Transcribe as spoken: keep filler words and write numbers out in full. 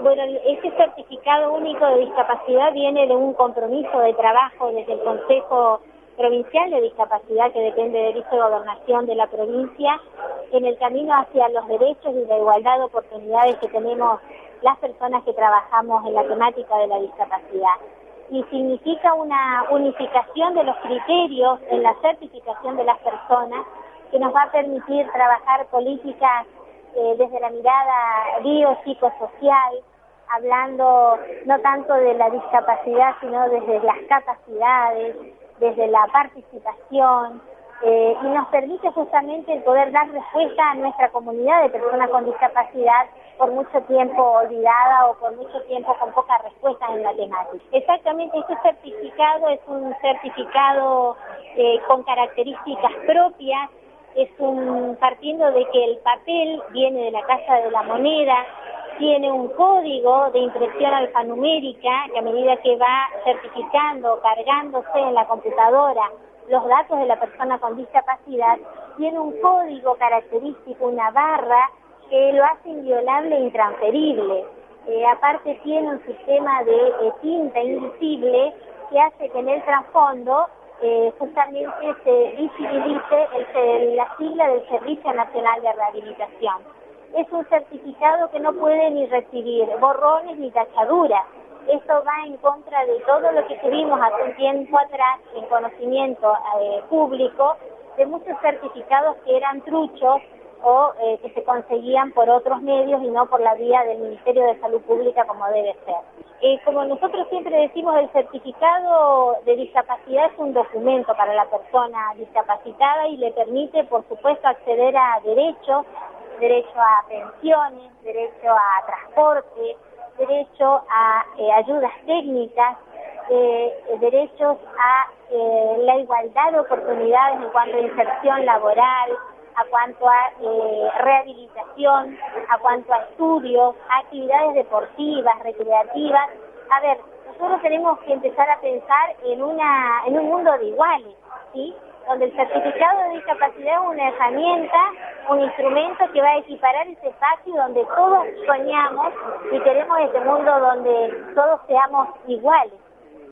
Bueno, este certificado único de discapacidad viene de un compromiso de trabajo desde el Consejo Provincial de Discapacidad, que depende del vicegobernación de la provincia, en el camino hacia los derechos y la igualdad de oportunidades que tenemos las personas que trabajamos en la temática de la discapacidad. Y significa una unificación de los criterios en la certificación de las personas, que nos va a permitir trabajar políticas eh, desde la mirada biopsicosocial, hablando no tanto de la discapacidad, sino desde las capacidades, desde la participación, eh, y nos permite justamente el poder dar respuesta a nuestra comunidad de personas con discapacidad, por mucho tiempo olvidada o por mucho tiempo con pocas respuestas en la temática. Exactamente, este certificado es un certificado eh, con características propias, es un partiendo de que el papel viene de la Casa de la Moneda, tiene un código de impresión alfanumérica que a medida que va certificando, cargándose en la computadora los datos de la persona con discapacidad, tiene un código característico, una barra que lo hace inviolable e intransferible. Eh, aparte tiene un sistema de eh, tinta invisible que hace que en el trasfondo eh, justamente se visibilice el, la sigla del Servicio Nacional de Rehabilitación. Es un certificado que no puede ni recibir borrones ni tachaduras. Esto va en contra de todo lo que tuvimos hace un tiempo atrás en conocimiento eh, público de muchos certificados que eran truchos o eh, que se conseguían por otros medios y no por la vía del Ministerio de Salud Pública como debe ser. Eh, como nosotros siempre decimos, el certificado de discapacidad es un documento para la persona discapacitada y le permite, por supuesto, acceder a derechos, derecho a pensiones, derecho a transporte, derecho a eh, ayudas técnicas, eh, derechos a eh, la igualdad de oportunidades en cuanto a inserción laboral, a cuanto a eh, rehabilitación, a cuanto a estudios, a actividades deportivas, recreativas. A ver, nosotros tenemos que empezar a pensar en una en un mundo de iguales, ¿sí? Donde el certificado de discapacidad es una herramienta, un instrumento que va a equiparar ese espacio donde todos soñamos y queremos este mundo donde todos seamos iguales.